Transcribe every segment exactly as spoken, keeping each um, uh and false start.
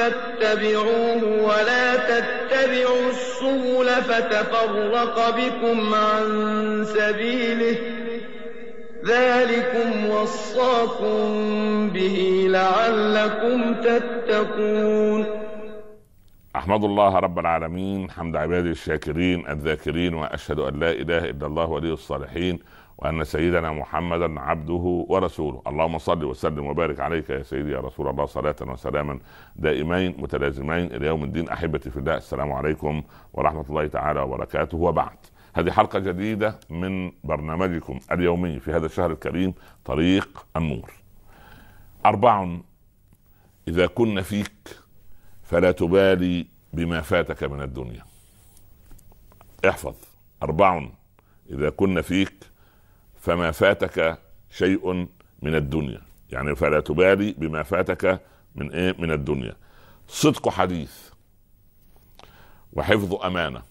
فاتبعوه ولا تتبعوا السبل فتفرق بكم عن سبيله ذلكم وصاكم به لعلكم تتقون. أحمد الله رب العالمين حمد عباده الشاكرين الذاكرين، وأشهد أن لا إله إلا الله ولي الصالحين، وأن سيدنا محمدا عبده ورسوله. اللهم صل وسلم وبارك عليك يا سيدي يا رسول الله، صلاة وسلاما دائمين متلازمين إلى يوم الدين. أحبتي في الله، السلام عليكم ورحمة الله تعالى وبركاته. وبعد، هذه حلقة جديدة من برنامجكم اليومي في هذا الشهر الكريم، طريق النور. أربع إذا كن فيك فلا تبالي بما فاتك من الدنيا. احفظ: أربع إذا كن فيك فما فاتك شيء من الدنيا، يعني فلا تبالي بما فاتك من إيه؟ من الدنيا. صدق حديث، وحفظ أمانة،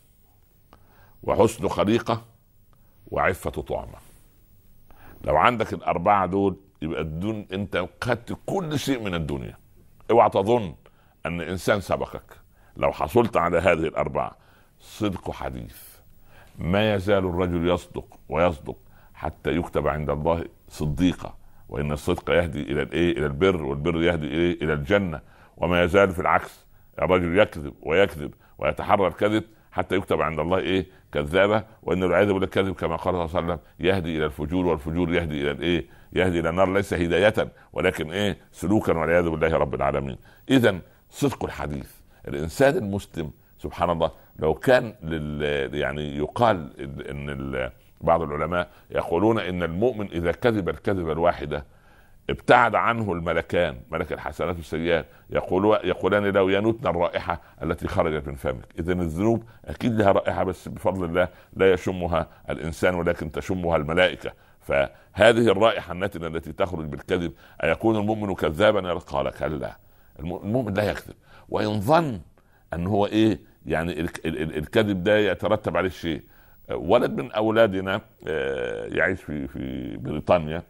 وحسن خليقة، وعفة طعمة. لو عندك الأربعة دول يبقى الدنيا أنت خدت كل شيء من الدنيا. اوعى تظن أن إنسان سبقك لو حصلت على هذه الأربعة. صدق حديث، ما يزال الرجل يصدق ويصدق حتى يكتب عند الله صديقا، وإن الصدق يهدي إلى الإيه؟ إلى البر، والبر يهدي إليه؟ إلى الجنة. وما يزال في العكس، الرجل يكذب ويكذب ويتحرى الكذب حتى يكتب عند الله إيه؟ كذابة. وإن العياذ بالله الكذب كما قال صلى الله عليه وسلم يهدي إلى الفجور، والفجور يهدي إلى الإيه؟ يهدي إلى النار، ليس هداية ولكن إيه؟ سلوكا، والعياذ بالله رب العالمين. إذن صدق الحديث. الإنسان المسلم سبحان الله لو كان لل يعني يقال إن بعض العلماء يقولون إن المؤمن إذا كذب الكذبة الواحدة ابتعد عنه الملكان، ملك الحسنات والسيئات، يقولوا يقولان له يا نتن الرائحة التي خرجت من فمك. إذن الذنوب أكيد لها رائحة، بس بفضل الله لا يشمها الإنسان ولكن تشمها الملائكة. فهذه الرائحة النتنة التي تخرج بالكذب، أيكون المؤمن كذابا؟ قال كلا، المؤمن لا يكذب، وإن ظن أن هو إيه يعني الكذب ده يترتب عليه شيء. ولد من أولادنا يعيش في في بريطانيا،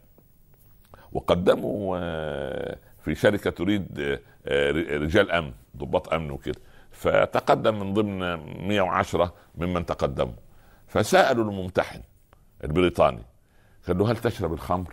وقدموا في شركة تريد رجال أمن، ضباط أمن وكده، فتقدم من ضمن مئة وعشرة ممن تقدموا، فسألوا الممتحن البريطاني قال له هل تشرب الخمر؟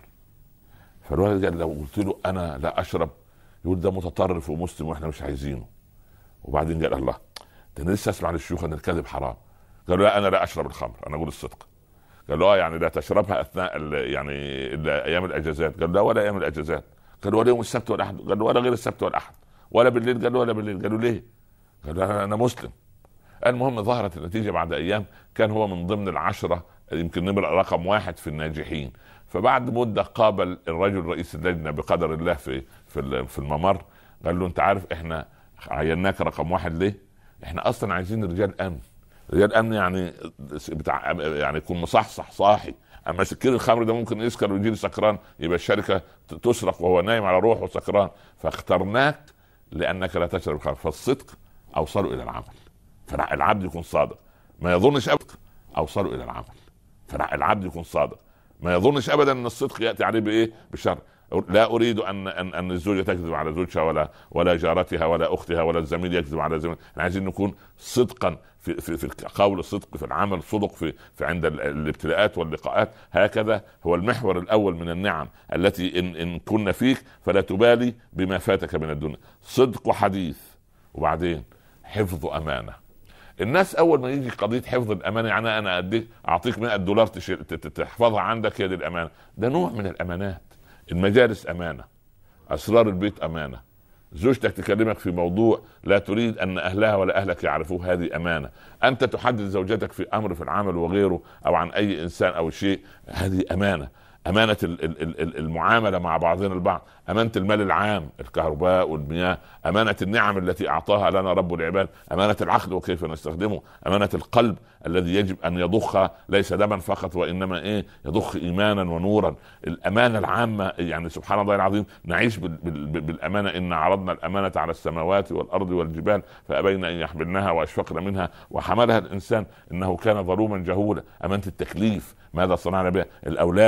فالولد قال لو قلت له أنا لا أشرب يقول ده متطرف ومسلم واحنا مش عايزينه. وبعدين قال الله ده انا لسه اسمع للشيوخ ان الكذب حرام. قال له لا انا لا اشرب الخمر، انا اقول الصدق. قال له اه يعني لا تشربها اثناء يعني ايام الاجازات؟ قال لا ولا ايام الاجازات. قال له ولا يوم السبت ولا احد؟ قال له ولا غير السبت ولا احد، ولا بالليل؟ قال له ولا بالليل. قال له ليه؟ قال له انا مسلم. المهم ظهرت النتيجه بعد ايام، كان هو من ضمن العشره يمكن نمرة رقم واحد في الناجحين. فبعد مده قابل الرجل رئيس اللجنه بقدر الله في في في الممر، قال له انت عارف احنا عيناك رقم واحد ليه؟ احنا اصلا عايزين رجال امن. رجال امن يعني بتاع يعني يكون مصحصح صاحي، اما سكير الخمر ده ممكن يسكر ويجي سكران، يبقى الشركه تسرق وهو نايم على روحه سكران. فاخترناك لانك لا تشرب الخمر. فالصدق اوصله الى العمل، فالعبد يكون صادق ما يظنش ابدا اوصله الى العمل. فالعبد يكون صادق ما يظنش ابدا ان الصدق ياتي عليه بايه؟ بالشر. لا اريد ان ان ان الزوجه تكذب على زوجها، ولا ولا جارتها، ولا اختها، ولا الزميل يكذب على زميل. احنا عايزين نكون صدقا في في في القول، صدق في العمل، صدق في في عند الابتلاءات واللقاءات. هكذا هو المحور الاول من النعم التي ان ان كنا فيك فلا تبالي بما فاتك من الدنيا. صدق حديث، وبعدين حفظ امانه. الناس اول ما يجي قضيه حفظ الامانه يعني انا اديك اعطيك مئة دولار تحفظها عندك، هي دي الامانه. ده نوع من الامانات. المجالس امانه، اسرار البيت امانه، زوجتك تكلمك في موضوع لا تريد ان اهلها ولا اهلك يعرفوه، هذه امانه. انت تحدث زوجتك في امر في العمل وغيره او عن اي انسان او شيء، هذه امانه. امانه المعامله مع بعضنا البعض، امانه المال العام، الكهرباء والمياه، امانه النعم التي اعطاها لنا رب العباد، امانه العقل وكيف نستخدمه، امانه القلب الذي يجب ان يضخ ليس دما فقط وانما ايه يضخ ايمانا ونورا. الامانه العامه يعني سبحان الله العظيم نعيش بالامانه. ان عرضنا الامانه على السماوات والارض والجبال فابين ان يحملنها واشفقن منها وحملها الانسان انه كان ظلوما جهولا. امانه التكليف، ماذا صنعنا بها؟ الاولاد امانه،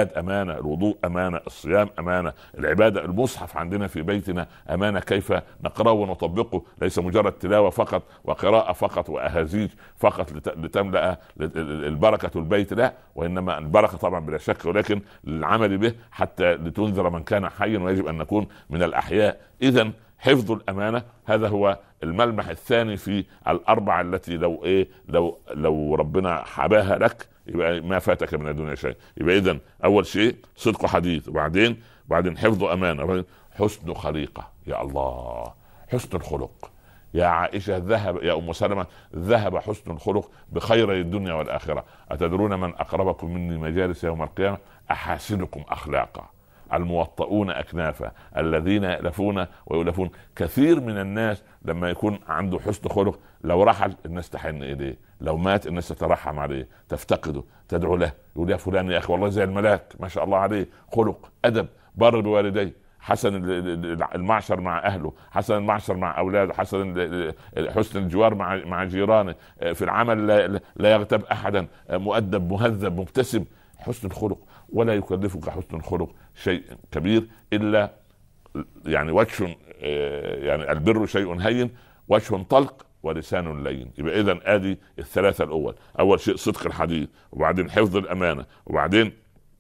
أمانة، الوضوء أمانة، الصيام أمانة، العبادة، المصحف عندنا في بيتنا أمانة، كيف نقرأه ونطبقه، ليس مجرد تلاوة فقط وقراءة فقط وأهازيج فقط لتملأ البركة البيت، لا، وإنما البركة طبعا بلا شك، ولكن للعمل به حتى لتنذر من كان حيا، ويجب أن نكون من الأحياء. إذن حفظ الأمانة هذا هو الملمح الثاني في الأربعة التي لو إيه لو لو ربنا حباها لك يبقى ما فاتك من الدنيا شيء. يبقى إذن أول شيء صدق حديث، وبعدين بعدين حفظ أمانة، وبعدين حسن خليقة. يا الله، حسن الخلق. يا عائشة ذهب، يا أم سلمة ذهب حسن الخلق بخير الدنيا والآخرة. أتدرون من أقربكم مني مجالس يوم القيامة؟ أحاسنكم أخلاقا، الموطؤون أكنافا، الذين يألفون ويؤلفون. كثير من الناس لما يكون عنده حسن خلق لو رحل الناس تحن إليه، لو مات الناس تترحم عليه، تفتقده، تدعو له، يقول يا فلان يا أخي والله زي الملاك ما شاء الله عليه، خلق، أدب، بر بوالديه، حسن المعشر مع أهله، حسن المعشر مع أولاده، حسن حسن الجوار مع مع جيرانه، في العمل لا, لا يغتاب أحدا، مؤدب مهذب مبتسم. حسن الخلق، ولا يكلفك حسن الخلق شيء كبير إلا يعني وجه، يعني البر شيء هين، وجه طلق، ولسان لين. يبقى إذن آدي الثلاثة الأول. أول شيء صدق الحديث، وبعدين حفظ الأمانة، وبعدين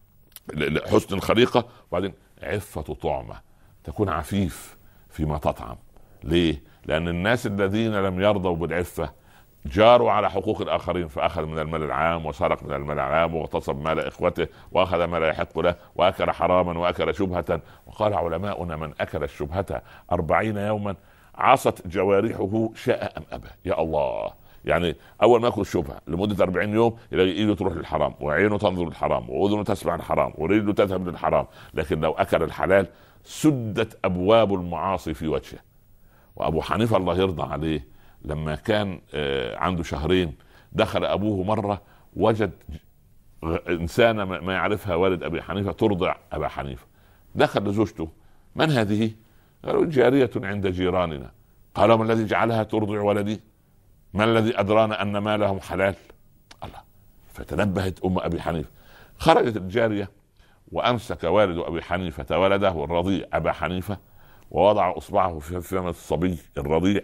حسن الخليقة، وبعدين عفة طعمة، تكون عفيف فيما تطعم. ليه؟ لأن الناس الذين لم يرضوا بالعفة جاروا على حقوق الآخرين، فأخذ من المال العام، وسرق من المال العام، واغتصب مال إخوته، وأخذ ما لا يحق له، وأكل حراما، وأكل شبهة. وقال علماؤنا من أكل الشبهة أربعين يوما عصت جوارحه شاء أم أبى. يا الله، يعني أول ما يأكل الشبهة لمدة أربعين يوم يلاقي إيده تروح للحرام، وعينه تنظر للحرام، وأذنه تسمع الحرام، ورجله تذهب للحرام. لكن لو أكل الحلال سدت أبواب المعاصي في وجهه. وأبو حنيفة الله يرضى عليه لما كان عنده شهرين دخل أبوه مرة وجد إنسانة ما يعرفها والد أبي حنيفة ترضع أبا حنيفة. دخل لزوجته: من هذه؟ قالوا: جارية عند جيراننا. قال: ما الذي جعلها ترضع ولدي؟ ما الذي أدرانا أن مالهم حلال؟ الله. فتنبهت أم أبي حنيفة، خرجت الجارية وأمسك والد أبي حنيفة ولده الرضيع أبا حنيفة، ووضع أصبعه في فم الصبي الرضيع،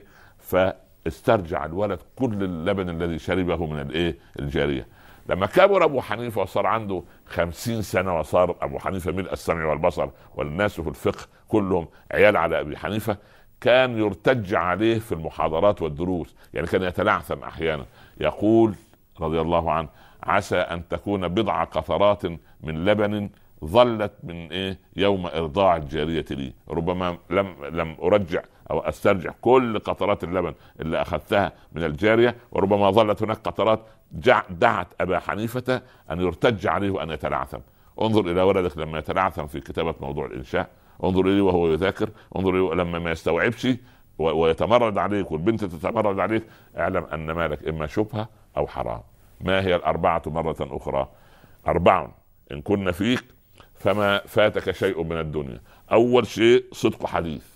فاسترجع الولد كل اللبن الذي شربه من الايه الجارية. لما كبر أبو حنيفة وصار عنده خمسين سنة، وصار أبو حنيفة ملء السمع والبصر، والناس في الفقه كلهم عيال على أبي حنيفة، كان يرتج عليه في المحاضرات والدروس، يعني كان يتلعثم أحيانا. يقول رضي الله عنه: عسى أن تكون بضع قطرات من لبن ظلت من إيه يوم إرضاع الجارية لي، ربما لم لم أرجع أو أسترجع كل قطرات اللبن اللي أخذتها من الجارية، وربما ظلت هناك قطرات دعت أبا حنيفة أن يرتج عليه وأن يتلعثم. انظر إلى ولدك لما يتلعثم في كتابة موضوع الإنشاء، انظر إليه وهو يذاكر، انظر إليه لما ما يستوعبش ويتمرد عليك، والبنت تتمرد عليك، اعلم أن مالك إما شبهة أو حرام. ما هي الأربعة مرة أخرى؟ أربع إن كنا فيك فما فاتك شيء من الدنيا. أول شيء صدق حديث،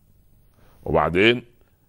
وبعدين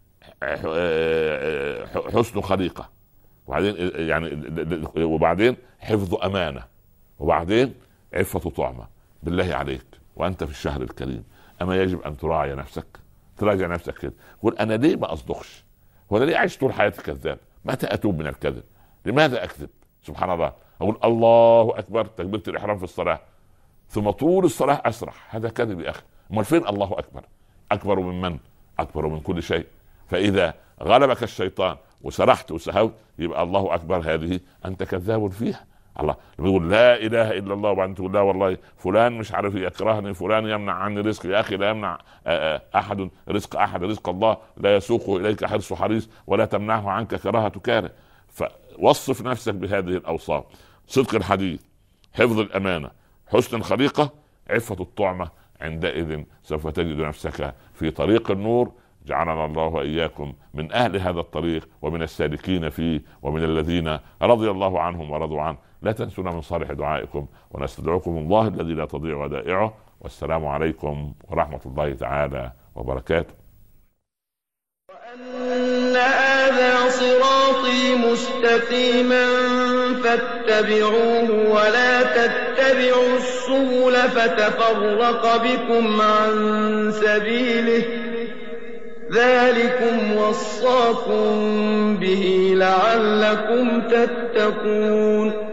حسن خليقة، وبعدين يعني وبعدين حفظ أمانة، وبعدين عفة طعمة. بالله عليك وأنت في الشهر الكريم أما يجب أن تراعي نفسك، تراجع نفسك كده، قول أنا ليه ما أصدقش؟ وأنا ليه عايش طول حياتي كذاب؟ متى أتوب من الكذب؟ لماذا أكذب؟ سبحان الله، أقول الله أكبر تكبيرة الإحرام في الصلاة، ثم طول الصلاة أسرح، هذا كذب يا أخي. أمال فين الله أكبر؟ أكبر من من؟ أكبر من كل شيء. فإذا غلبك الشيطان وسرحت وسهوت يبقى الله أكبر هذه أنت كذاب فيها. الله بيقول لا إله إلا الله، وأنت تقول لا والله فلان مش عارف يكرهني، فلان يمنع عني رزقي. يا أخي لا يمنع أحد رزق أحد، رزق الله لا يسوقه إليك حرص حريص، ولا تمنعه عنك كراهة كاره. فوصف نفسك بهذه الأوصاف: صدق الحديث، حفظ الأمانة، حسن الخليقة، عفة الطعمة. عندئذ سوف تجد نفسك في طريق النور. جعلنا الله وإياكم من أهل هذا الطريق، ومن السالكين فيه، ومن الذين رضي الله عنهم ورضوا عنه. لا تنسونا من صالح دعائكم، ونستدعوكم الله الذي لا تضيع ودائعه. والسلام عليكم ورحمة الله تعالى وبركاته. وأن هذا صراطي مستقيما فاتبعوه ولا تتبعوا السبل فتفرق بكم عن سبيله ذلكم وصاكم به لعلكم تتقون